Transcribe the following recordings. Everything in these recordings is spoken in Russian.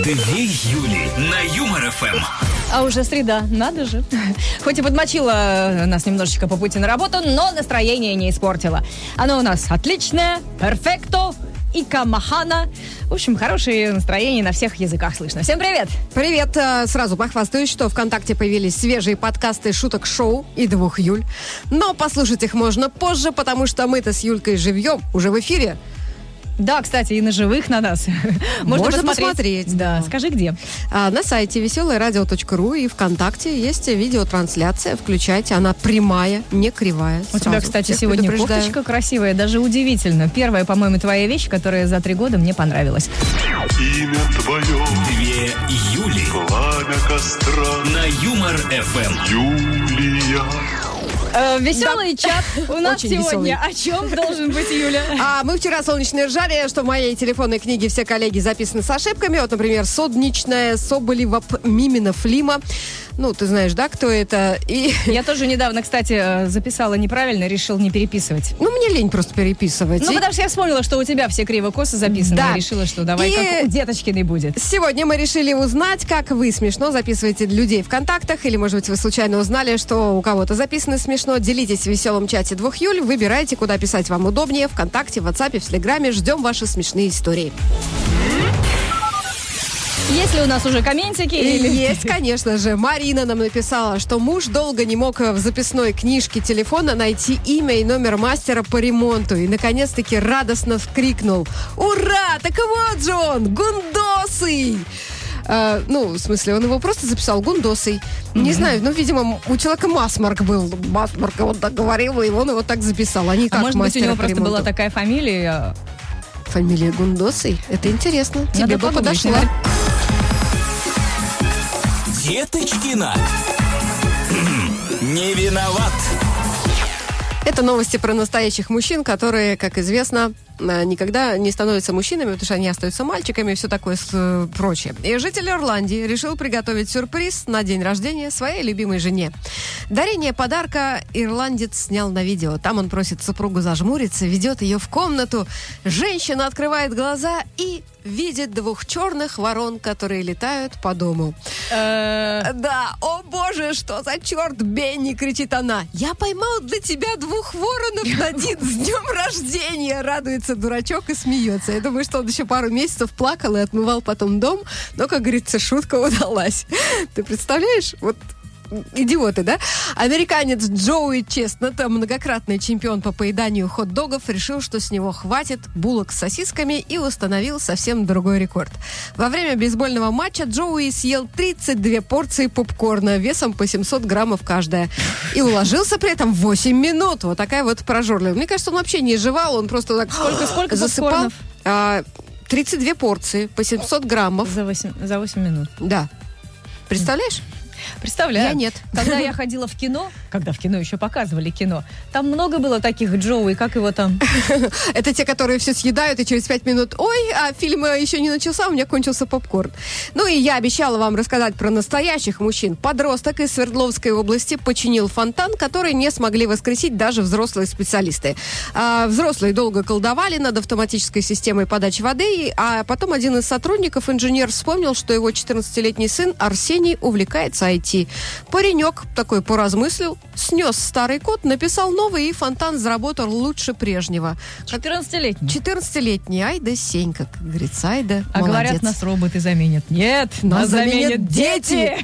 Юли на Юмор ФМ. А уже среда, надо же. Хоть и подмочила нас немножечко по пути на работу, но настроение не испортила. Оно у нас отличное, перфекто и камахана. В общем, хорошее настроение на всех языках слышно. Всем привет! Привет! Сразу похвастаюсь, что ВКонтакте появились свежие подкасты шуток шоу и 2 Юль. Но послушать их можно позже, потому что мы-то с Юлькой живьем уже в эфире. Да, кстати, и на живых на нас. Можно посмотреть. Да, скажи, где? На сайте веселорадио.ру и ВКонтакте есть видеотрансляция. Включайте, она прямая, не кривая. У тебя, кстати, сегодня кофточка красивая, даже удивительно. Первая, по-моему, твоя вещь, которая за 3 года мне понравилась. Имя твое 2 Юли. Пламя костра на Юмор ФМ. Юлия. Веселый чат у нас Очень сегодня. веселый. О чем должен быть, Юля? Мы вчера солнечно ржали, что в моей телефонной книге все коллеги записаны с ошибками. Вот, например, Содничная, Соболева, Мимина, Флима. Ну, ты знаешь, да, кто это? И... Я тоже недавно, кстати, записала неправильно, решил не переписывать. Ну, мне лень просто переписывать. Потому что я вспомнила, что у тебя все криво-косо записаны. Да. Я решила, что давай как у Деточкиной будет. Сегодня мы решили узнать, как вы смешно записываете людей в контактах, или, может быть, вы случайно узнали, что у кого-то записано смешно. Делитесь в веселом чате 2 Юль, выбирайте, куда писать вам удобнее, ВКонтакте, в WhatsApp, в Телеграме. Ждем ваши смешные истории. Есть ли у нас уже комментики? Есть, конечно же. Марина нам написала, что муж долго не мог в записной книжке телефона найти имя и номер мастера по ремонту. И, наконец-таки, радостно вскрикнул: «Ура! Так вот же он! Гундосый!» в смысле, он его просто записал Гундосый. Не знаю, видимо, у человека масмарк был. Масмарк, он так говорил, и он его так записал. Они как может быть, у него по просто ремонту. была такая фамилия. Фамилия Гундосый? Это интересно. Тебе бы подумать, подошла. Деточкина. Не виноват. Это новости про настоящих мужчин, которые, как известно, никогда не становятся мужчинами, потому что они остаются мальчиками и все такое прочее. И житель Ирландии решил приготовить сюрприз на день рождения своей любимой жене. Дарение подарка ирландец снял на видео. Там он просит супругу зажмуриться, ведет ее в комнату. Женщина открывает глаза и видит 2 черных ворон, которые летают по дому. Да, о боже, что за черт, Бенни, кричит она. Я поймал для тебя 2 воронов, Надин, с днем рождения, радуется дурачок и смеется. Я думаю, что он еще пару месяцев плакал и отмывал потом дом, но, как говорится, шутка удалась. Ты представляешь? Вот идиоты, да? Американец Джоуи Честнот, многократный чемпион по поеданию хот-догов, решил, что с него хватит булок с сосисками, и установил совсем другой рекорд. Во время бейсбольного матча Джоуи съел 32 порции попкорна весом по 700 граммов каждая. И уложился при этом в 8 минут. Вот такая вот прожорливая. Мне кажется, он вообще не жевал, он просто так Сколько засыпал. 32 порции по 700 граммов. За 8 минут. Да. Представляешь? Представляю. Я нет. Когда я ходила в кино, когда в кино еще показывали кино, там много было таких Джоуи, как его там? Это те, которые все съедают, и через 5 минут: ой, а фильм еще не начался, у меня кончился попкорн. Ну и я обещала вам рассказать про настоящих мужчин. Подросток из Свердловской области починил фонтан, который не смогли воскресить даже взрослые специалисты. Взрослые долго колдовали над автоматической системой подачи воды, а потом один из сотрудников, инженер, вспомнил, что его 14-летний сын Арсений увлекается IT. Паренек такой поразмыслил, снес старый код, написал новый, и фонтан заработал лучше прежнего. 14-летний. 14-летний. Ай да Сенька, как говорится, ай да А молодец. говорят, нас роботы заменят. Нет, нас заменят дети.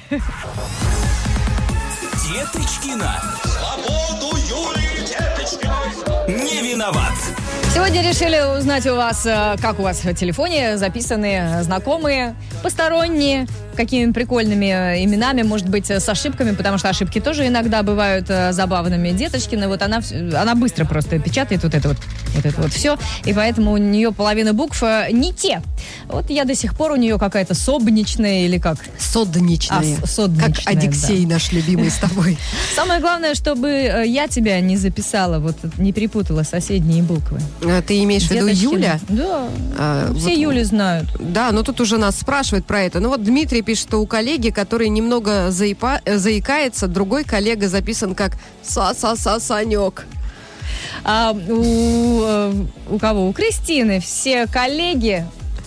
Деточкина. Свободу Юлии Деточкиной. Не виноват. Сегодня решили узнать у вас, как у вас в телефоне записаны знакомые, посторонние, какими прикольными именами, может быть, с ошибками, потому что ошибки тоже иногда бывают забавными. Деточкина, вот она быстро просто печатает вот это вот все, и поэтому у нее половина букв не те. Вот я до сих пор у нее какая-то собничная или как? Содничная. Содничная, как Одиссей, да. Наш любимый с тобой. Самое главное, чтобы я тебя не записала, вот не перепутала соседние буквы. Ты имеешь в виду Юля? Да. Все Юли знают. Да, но тут уже нас спрашивают про это. Ну вот Дмитрий пишет, что у коллеги, который немного заикается, другой коллега записан как Санек. А у кого? У Кристины все коллеги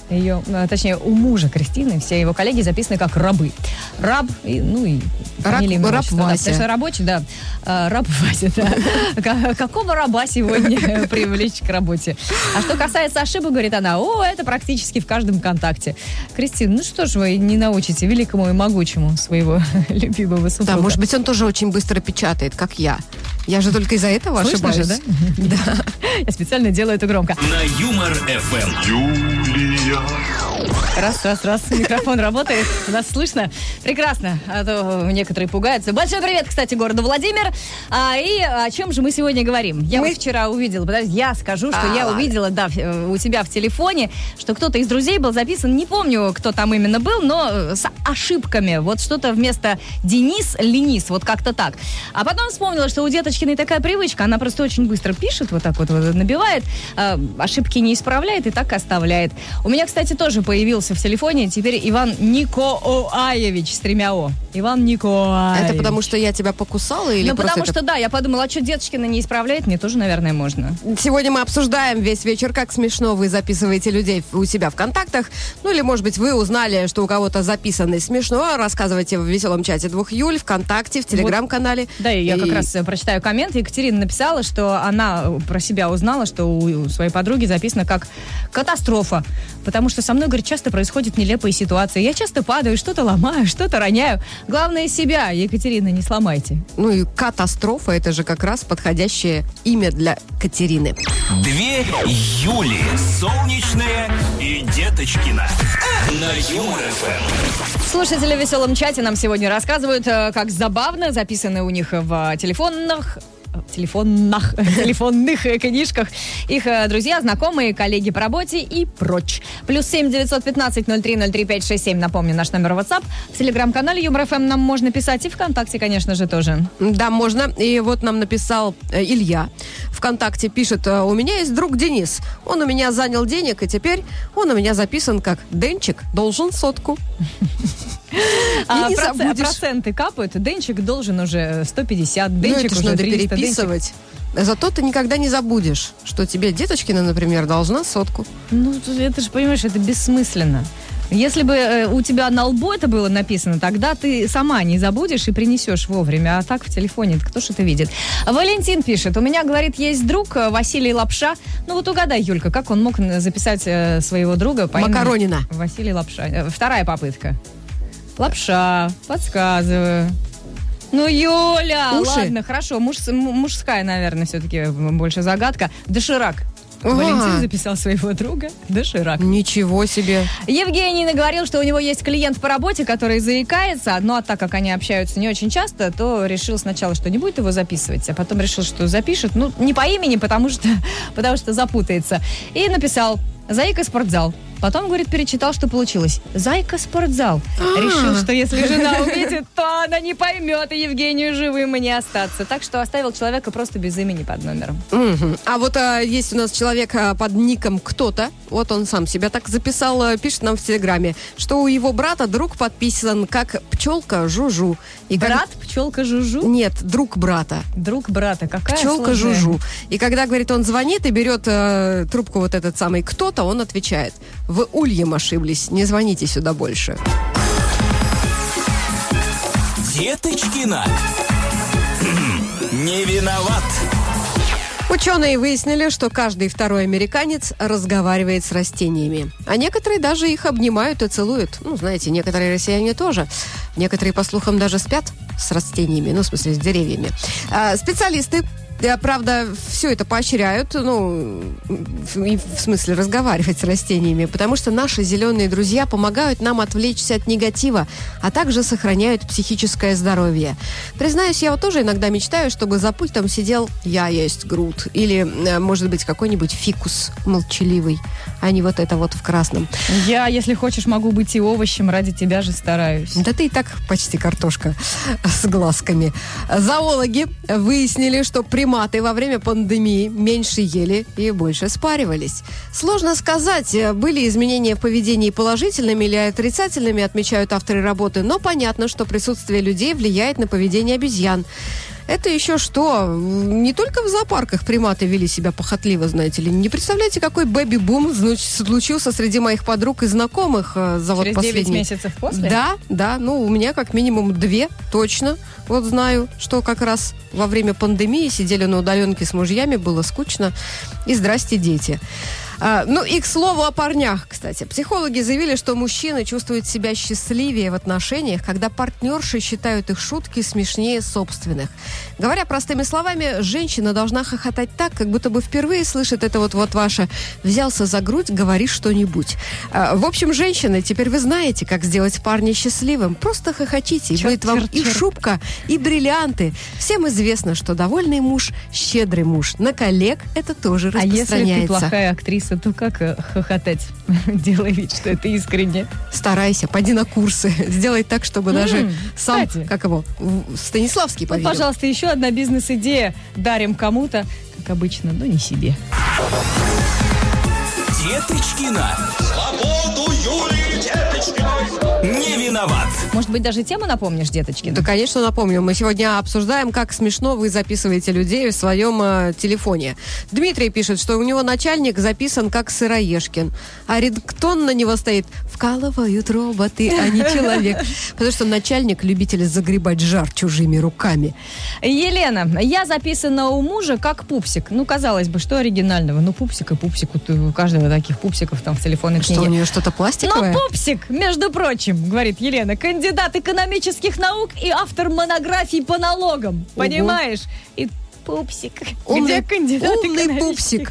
у мужа Кристины все его коллеги записаны как рабы. Раб, и фамилия, раб Вася. Да, потому что рабочий, да. Раб Вася, да. Какого раба сегодня привлечь к работе? А что касается ошибок, говорит она, это практически в каждом контакте. Кристина, что ж вы не научите великому и могучему своего любимого супруга? Да, может быть, он тоже очень быстро печатает, как я. Я же только из-за этого ошибаюсь. Слышно же, да? Да. Я специально делаю это громко. На Юмор ФМ. Юлия. Раз. Микрофон работает. Нас слышно? Прекрасно. А то некоторые пугаются. Большой привет, кстати, городу Владимир. И о чем же мы сегодня говорим? Я вчера увидела. Подожди, я скажу, что я увидела, да, у тебя в телефоне, что кто-то из друзей был записан. Не помню, кто там именно был, но с ошибками. Вот что-то вместо Ленис, вот как-то так. А потом вспомнила, что у Деточкиной такая привычка. Она просто очень быстро пишет, вот так вот набивает, ошибки не исправляет и так оставляет. У меня, кстати, тоже появился в телефоне теперь Иван Никоаевич с 3 О. Иван Никоаевич. Это потому, что я тебя покусала? Или потому что, да, я подумала, а что Деточкина не исправляет? Мне тоже, наверное, можно. Сегодня мы обсуждаем весь вечер, как смешно вы записываете людей у себя в контактах. Или, может быть, вы узнали, что у кого-то записано смешно. Рассказывайте в веселом чате 2 Юль, ВКонтакте, в Телеграм-канале. Да, и я как раз прочитаю коммент. Екатерина написала, что она про себя узнала, что у своей подруги записано как катастрофа. Потому что со мной, говорит, часто происходят нелепые ситуации. Я часто падаю, что-то ломаю, что-то роняю. Главное, себя, Екатерина, не сломайте. И катастрофа, это же как раз подходящее имя для Катерины. 2 Юли. Солнечная и Деточкина. На Юмор ФМ. Слушатели в веселом чате нам сегодня рассказывают, как забавно записаны у них в телефонных книжках их друзья, знакомые, коллеги по работе и прочь. +7 915 03 03 567. Напомню, наш номер WhatsApp. В телеграм-канале Юмор ФМ нам можно писать. И ВКонтакте, конечно же, тоже. Да, можно. И вот нам написал Илья. ВКонтакте пишет: у меня есть друг Денис. Он у меня занял денег, и теперь он у меня записан как Денчик должен 100. Проценты капают. Денчик должен уже 150, Денчик это уже надо 300. переписывать. Зато ты никогда не забудешь, что тебе Деточкина, например, должна 100. Это же, понимаешь, это бессмысленно. Если бы у тебя на лбу это было написано, тогда ты сама не забудешь и принесешь вовремя. А так в телефоне кто ж это видит? Валентин пишет: у меня, говорит, есть друг Василий Лапша. Вот угадай, Юлька, как он мог записать своего друга по имени Макаронина. Василий Лапша. Вторая попытка. Лапша, подсказываю. Юля, уши? Ладно, хорошо, мужская, наверное, все-таки больше загадка. Доширак. Валентин записал своего друга Доширак. Ничего себе. Евгений наговорил, что у него есть клиент по работе, который заикается, а так как они общаются не очень часто, то решил сначала, что не будет его записывать, а потом решил, что запишет, не по имени, потому что запутается. И написал: «Заика спортзал». Потом, говорит, перечитал, что получилось. «Зайка спортзал». Решил, что если жена увидит, то она не поймет, и Евгению живым и не остаться. Так что оставил человека просто без имени под номером. А вот есть у нас человек под ником кто-то. Вот он сам себя так записал, пишет нам в Телеграме, что у его брата друг подписан как пчелка Жужу. И Брат? Пчелка Жужу? Нет, друг брата. Друг брата. Какая пчелка сложная. Жужу. И когда, говорит, он звонит и берет трубку вот этот самый кто-то, он отвечает: вы ульем ошиблись, не звоните сюда больше. Деточкина. Не виноват. Ученые выяснили, что каждый второй американец разговаривает с растениями. А некоторые даже их обнимают и целуют. Знаете, некоторые россияне тоже. Некоторые, по слухам, даже спят с растениями, в смысле, с деревьями. Специалисты, правда, все это поощряют, в смысле разговаривать с растениями, потому что наши зеленые друзья помогают нам отвлечься от негатива, а также сохраняют психическое здоровье. Признаюсь, я тоже иногда мечтаю, чтобы за пультом сидел «Я есть Грут» или, может быть, какой-нибудь фикус молчаливый, а не вот это вот в красном. Я, если хочешь, могу быть и овощем, ради тебя же стараюсь. Да ты и так почти картошка с глазками. Зоологи выяснили, что приматы во время пандемии меньше ели и больше спаривались. Сложно сказать, были изменения в поведении положительными или отрицательными, отмечают авторы работы, но понятно, что присутствие людей влияет на поведение обезьян. Это еще что? Не только в зоопарках приматы вели себя похотливо, знаете ли. Не представляете, какой бэби-бум случился среди моих подруг и знакомых за вот Через последние... 9 месяцев после? Да. Ну, у меня как минимум 2 точно. Вот знаю, что как раз во время пандемии сидели на удаленке с мужьями, было скучно. И здрасте, дети. Ну и к слову о парнях, кстати. Психологи заявили, что мужчины чувствуют себя счастливее в отношениях, когда партнерши считают их шутки смешнее собственных. Говоря простыми словами, женщина должна хохотать так, как будто бы впервые слышит это вот ваше «взялся за грудь, говори что-нибудь». В общем, женщины, теперь вы знаете, как сделать парня счастливым. Просто хохотите, и будет вам и шубка, и бриллианты. Всем известно, что довольный муж – щедрый муж. На коллег это тоже распространяется. А если ты плохая актриса, то как хохотать? Делай вид, что это искренне. Старайся, пойди на курсы. Сделай так, чтобы даже сам, кстати. как его, Станиславский поверил. Пожалуйста, еще одна бизнес-идея. Дарим кому-то, как обычно, но не себе. Деточкина. Свободу Юлии Деточкиной. Не виноват. Может быть, даже тему напомнишь, Деточкина? Да, конечно, напомню. Мы сегодня обсуждаем, как смешно вы записываете людей в своем телефоне. Дмитрий пишет, что у него начальник записан как Сыроежкин, а рингтон на него стоит «Вкалывают роботы, а не человек». Потому что начальник любитель загребать жар чужими руками. Елена, я записана у мужа как пупсик. Ну, казалось бы, что оригинального? Ну, пупсик и пупсик. У каждого таких пупсиков там в телефонной книге. Что, у нее что-то пластиковое? Ну, пупсик, между прочим, говорит Елена, кандидат экономических наук и автор монографий по налогам. Ого. Понимаешь? И пупсик. Умный, где кандидат умный пупсик.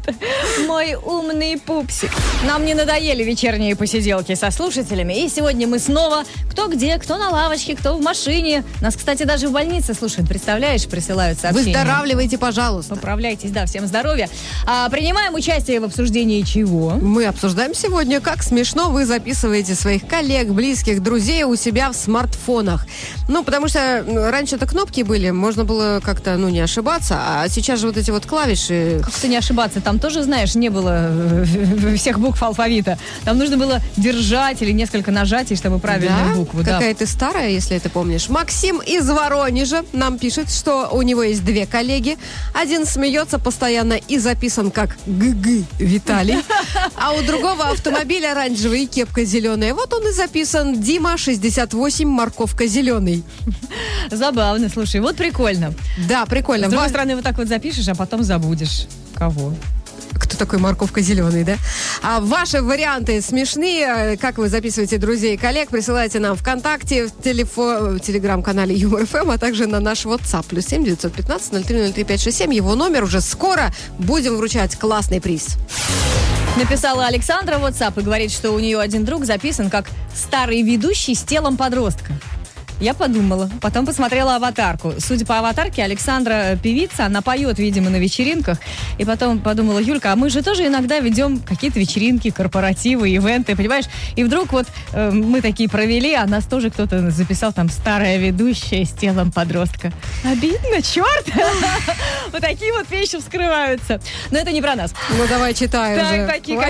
Мой умный пупсик. Нам не надоели вечерние посиделки со слушателями. И сегодня мы снова кто где, кто на лавочке, кто в машине. Нас, кстати, даже в больнице слушают. Представляешь, присылают сообщения. Выздоравливайте, пожалуйста. Поправляйтесь, да, всем здоровья. Принимаем участие в обсуждении чего? Мы обсуждаем сегодня, как смешно вы записываете своих коллег, близких, друзей у себя в смартфонах. Ну, потому что раньше-то кнопки были, можно было как-то, не ошибаться, а сейчас же вот эти вот клавиши... Как-то не ошибаться, там тоже, знаешь, не было всех букв алфавита. Там нужно было держать или несколько нажатий, чтобы правильную букву. Какая ты старая, если ты помнишь. Максим из Воронежа нам пишет, что у него есть 2 коллеги. Один смеется постоянно и записан как ГГ Виталий, а у другого автомобиль оранжевый и кепка зеленая. Вот он и записан Дима 68, морковка зеленый. Забавно, слушай, вот прикольно. Да, прикольно. С другой стороны, вот так вот запишешь, а потом забудешь. Кого? Кто такой морковка зеленый, да? А ваши варианты смешные. Как вы записываете друзей и коллег, присылайте нам ВКонтакте, в телеграм-канале Юмор ФМ, а также на наш WhatsApp. +7 915 03 03 567. Его номер уже скоро. Будем вручать классный приз. Написала Александра в WhatsApp и говорит, что у нее один друг записан как старый ведущий с телом подростка. Я подумала, потом посмотрела аватарку. Судя по аватарке, Александра певица, она поет, видимо, на вечеринках. И потом подумала, Юлька, а мы же тоже иногда ведем какие-то вечеринки, корпоративы, ивенты, понимаешь? И вдруг вот мы такие провели, а нас тоже кто-то записал там старая ведущая с телом подростка. Обидно, черт! Вот такие вот вещи вскрываются. Но это не про нас. Ну давай читай уже.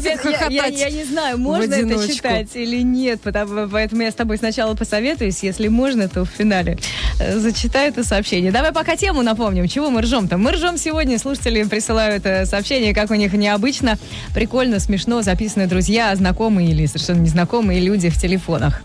Я не знаю, можно это читать или нет, поэтому я с тобой сначала посоветуюсь, если можно, то в финале зачитаю это сообщение. Давай пока тему напомним. Чего мы ржем-то? Мы ржем сегодня. Слушатели присылают сообщения, как у них необычно, прикольно, смешно записаны друзья, знакомые или совершенно незнакомые люди в телефонах.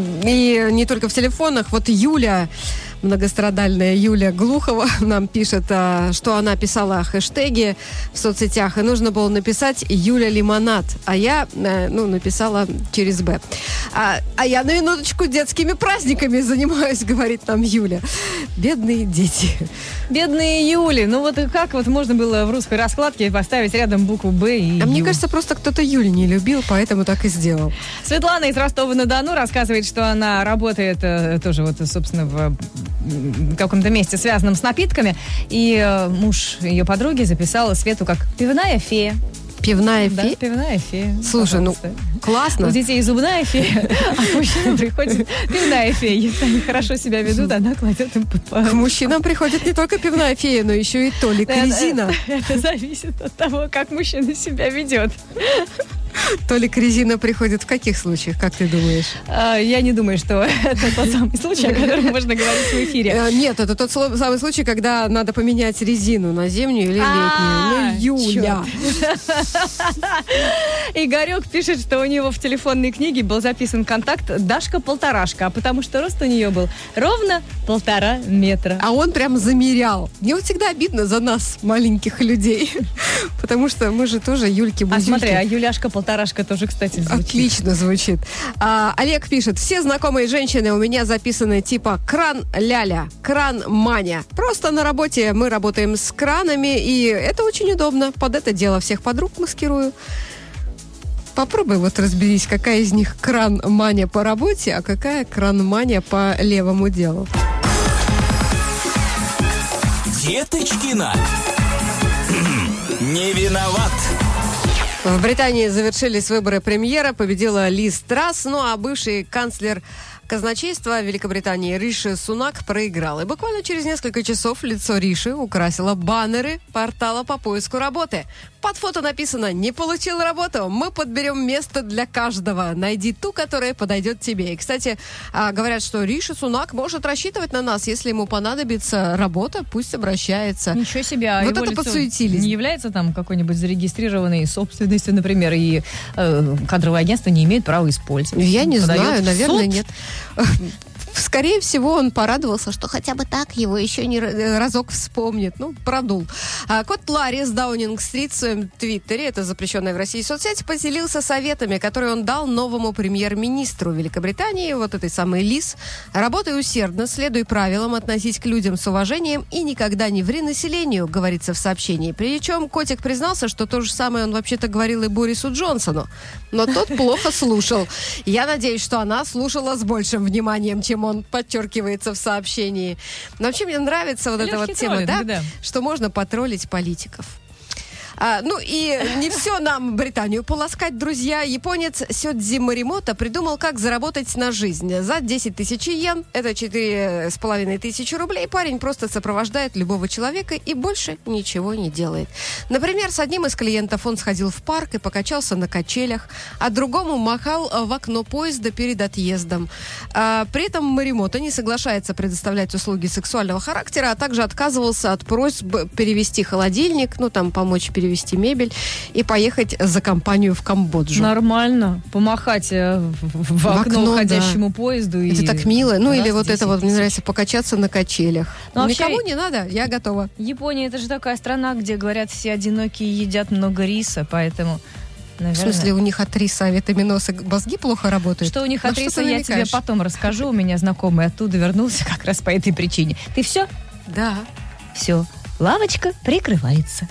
И не только в телефонах. Вот Юля, многострадальная Юля Глухова нам пишет, что она писала хэштеги в соцсетях, и нужно было написать «Юля Лимонад», а я, написала через «Б». А я на минуточку детскими праздниками занимаюсь, говорит нам Юля. Бедные дети. Бедные Юли. Ну вот как вот можно было в русской раскладке поставить рядом букву «Б» и «Ю»? Мне кажется, просто кто-то Юль не любил, поэтому так и сделал. Светлана из Ростова-на-Дону рассказывает, что она работает тоже вот, собственно, в каком-то месте, связанном с напитками, и муж ее подруги записал Свету как «пивная фея». Пивная фея? Да, пивная фея. Слушай, классно. У детей зубная фея, а к мужчинам приходит пивная фея. Если они хорошо себя ведут, она кладет им под палец. К мужчинам приходит не только пивная фея, но еще и Толик Резина. Это зависит от того, как мужчина себя ведет. Толик, резина приходит в каких случаях, как ты думаешь? Я не думаю, что это тот самый случай, о котором можно говорить в эфире. Нет, это тот самый случай, когда надо поменять резину на зимнюю или летнюю. Юля. Игорек пишет, что у него в телефонной книге был записан контакт Дашка-полторашка, потому что рост у нее был ровно 1,5 метра. А он прям замерял. Мне вот всегда обидно за нас, маленьких людей, потому что мы же тоже Юльки-бузюльки. Смотри, а Юляшка-полторашка тоже, кстати, звучит. Отлично звучит. Олег пишет, все знакомые женщины у меня записаны типа кран-ляля, кран-маня. Просто на работе мы работаем с кранами, и это очень удобно. Под это дело всех подруг маскирую. Попробуй вот разберись, какая из них кран-маня по работе, а какая кран-маня по левому делу. Деточкина. Не виноват. В Британии завершились выборы премьера, победила Лиз Трасс, ну а бывший канцлер казначейства Великобритании Риши Сунак проиграл. И буквально через несколько часов лицо Риши украсило баннеры портала по поиску работы. Под фото написано: «Не получил работу? Мы подберем место для каждого. Найди ту, которая подойдет тебе». И, кстати, говорят, что Риши Сунак может рассчитывать на нас. Если ему понадобится работа, пусть обращается. Ничего себе. Вот это подсуетились. Не является там какой-нибудь зарегистрированной собственностью, например, и кадровое агентство не имеет права использовать? Я не знаю, наверное, суд? нет. Скорее всего, он порадовался, что хотя бы так его еще не разок вспомнит. Ну, продул. Кот Ларри с Даунинг-стрит в своем твиттере, это запрещенная в России соцсеть, поделился советами, которые он дал новому премьер-министру Великобритании, вот этой самой Лиз. Работай усердно, следуй правилам, относись к людям с уважением и никогда не ври населению, говорится в сообщении. Причем котик признался, что то же самое он вообще-то говорил и Борису Джонсону. Но тот плохо слушал. Я надеюсь, что она слушала с большим вниманием, чем он, подчеркивается в сообщении. Но вообще мне нравится вот эта вот тема, да, что можно потроллить политиков. Ну и не все нам Британию полоскать, друзья. Японец Сёдзи Моримото придумал, как заработать на жизнь. За 10 тысяч йен, это 4,5 тысячи рублей, парень просто сопровождает любого человека и больше ничего не делает. Например, с одним из клиентов он сходил в парк и покачался на качелях, а другому махал в окно поезда перед отъездом. При этом Моримото не соглашается предоставлять услуги сексуального характера, а также отказывался от просьб перевести холодильник, ну там помочь перевести мебель и поехать за компанию в Камбоджу. Нормально. Помахать в окно уходящему поезду. Это так мило. Ну или вот это вот, мне нравится, покачаться на качелях. Но никому вообще, не надо, я готова. Япония — это же такая страна, где, говорят, все одинокие едят много риса, поэтому... Наверное. В смысле, у них от риса витаминосы мозги плохо работают? Что у них от риса, я тебе потом расскажу. У меня знакомый оттуда вернулся как раз по этой причине. Ты все? Да. Все. Лавочка прикрывается.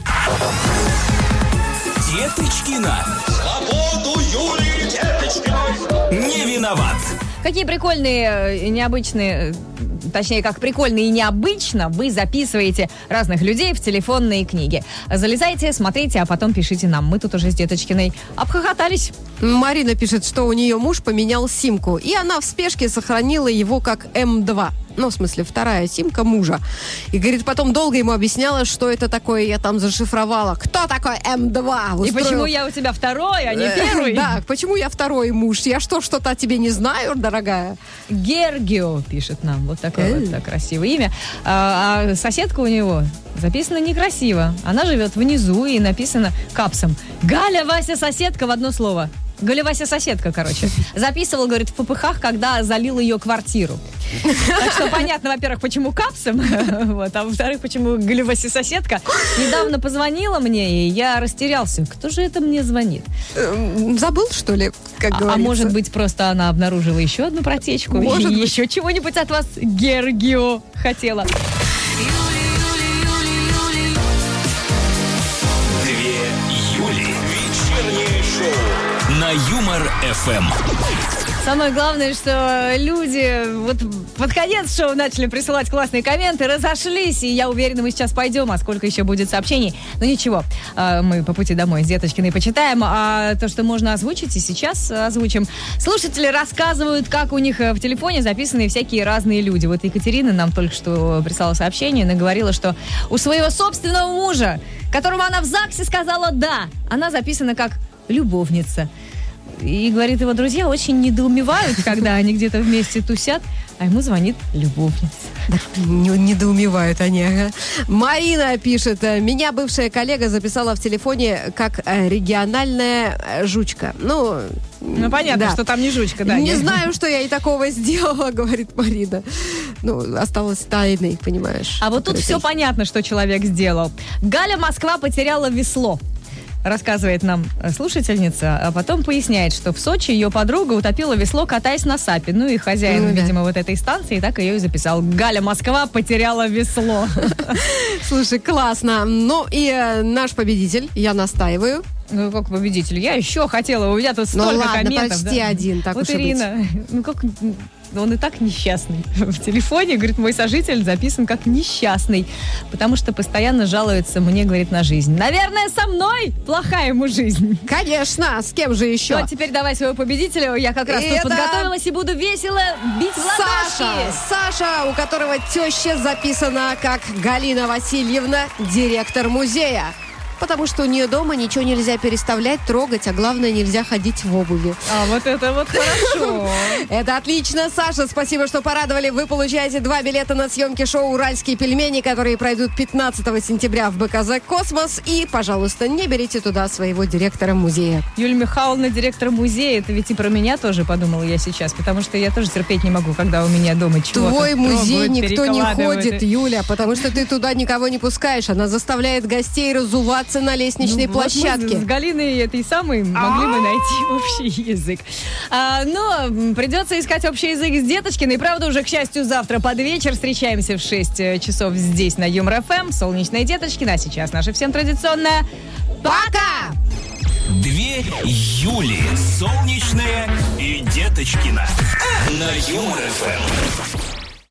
Деточкина. Свободу Юлии Деточкиной. Не виноват. Какие прикольные, необычные, точнее, как прикольно и необычно вы записываете разных людей в телефонные книги. Залезайте, смотрите, а потом пишите нам. Мы тут уже с Деточкиной обхохотались. Марина пишет, что у нее муж поменял симку, и она в спешке сохранила его как М2. Ну, в смысле, вторая симка мужа. И, говорит, потом долго ему объясняла, что это такое, я там зашифровала. Кто такой М2? И почему я у тебя второй, а не первый? Да, почему я второй муж? Я что-то о тебе не знаю, дорогая? Гергио пишет нам. Вот такое вот красивое имя. А соседка у него записана некрасиво. Она живет внизу и написано капсом. Галя, Вася, соседка в одно слово. Галя, Вася, соседка, короче. Записывал, говорит, в ППХ, когда залил ее квартиру. Так что понятно, во-первых, почему капсом, вот, а во-вторых, почему Галя, Вася, соседка. Недавно позвонила мне, и я растерялся. Кто же это мне звонит? Забыл, что ли, как говорится? А может быть, просто она обнаружила еще одну протечку? Может быть. Еще чего-нибудь от вас, Гергио, хотела. Две Юли. Вечернее шоу на Юмор-ФМ. Самое главное, что люди вот под конец шоу начали присылать классные комменты, разошлись, и я уверена, мы сейчас пойдем, а сколько еще будет сообщений. Но ничего, мы по пути домой с Деточкиной почитаем, а то, что можно озвучить, и сейчас озвучим. Слушатели рассказывают, как у них в телефоне записаны всякие разные люди. Вот Екатерина нам только что прислала сообщение, она говорила, что у своего собственного мужа, которому она в ЗАГСе сказала «да», она записана как любовница. И, говорит, его друзья очень недоумевают, когда они где-то вместе тусят, а ему звонит любовница. Так, недоумевают они, ага. Марина пишет: меня бывшая коллега записала в телефоне как региональная жучка. Ну, понятно, да. что там не жучка, да. Не знаю, что я и такого сделала, говорит Марина. Ну, осталось тайной, понимаешь. А вот тут все понятно, что человек сделал. Галя Москва потеряла весло. Рассказывает нам слушательница, а потом поясняет, что в Сочи ее подруга утопила весло, катаясь на сапе. Ну и хозяин, видимо, вот этой станции так ее и записал. Галя Москва потеряла весло. Слушай, классно. Ну и наш победитель, я настаиваю. Ну, как победитель? Я еще хотела, у меня тут столько комментов. Почти один, так вот уж и быть. Ирина, ну как... Он и так несчастный. В телефоне, говорит, мой сожитель записан как несчастный, потому что постоянно жалуется мне, говорит, на жизнь. Наверное, со мной плохая ему жизнь. Конечно, с кем же еще? Ну, а теперь давай своего победителя. Я как раз тут подготовилась и буду весело бить в ладошки. Саша, у которого теща записана как Галина Васильевна, директор музея. Потому что у нее дома ничего нельзя переставлять, трогать, а главное, нельзя ходить в обуви. А вот это вот хорошо. Это отлично, Саша, спасибо, что порадовали. Вы получаете 2 билета на съемки шоу «Уральские пельмени», которые пройдут 15 сентября в БКЗ «Космос». И, пожалуйста, не берите туда своего директора музея. Юлия Михайловна, директор музея, это ведь и про меня тоже подумала я сейчас, потому что я тоже терпеть не могу, когда у меня дома чего-то Твой музей никто не ходит, и... Юля, потому что ты туда никого не пускаешь. Она заставляет гостей разуваться на лестничной площадке. Вот мы с Галиной этой самой могли бы найти общий язык. Но придется искать общий язык с Деточкиной. Правда, уже, к счастью, завтра под вечер встречаемся в 6 часов здесь на Юмор ФМ. Солнечная Деточкина. А сейчас наша всем традиционная «Пока!» 2 Юли. Солнечная и Деточкина. На Юмор ФМ.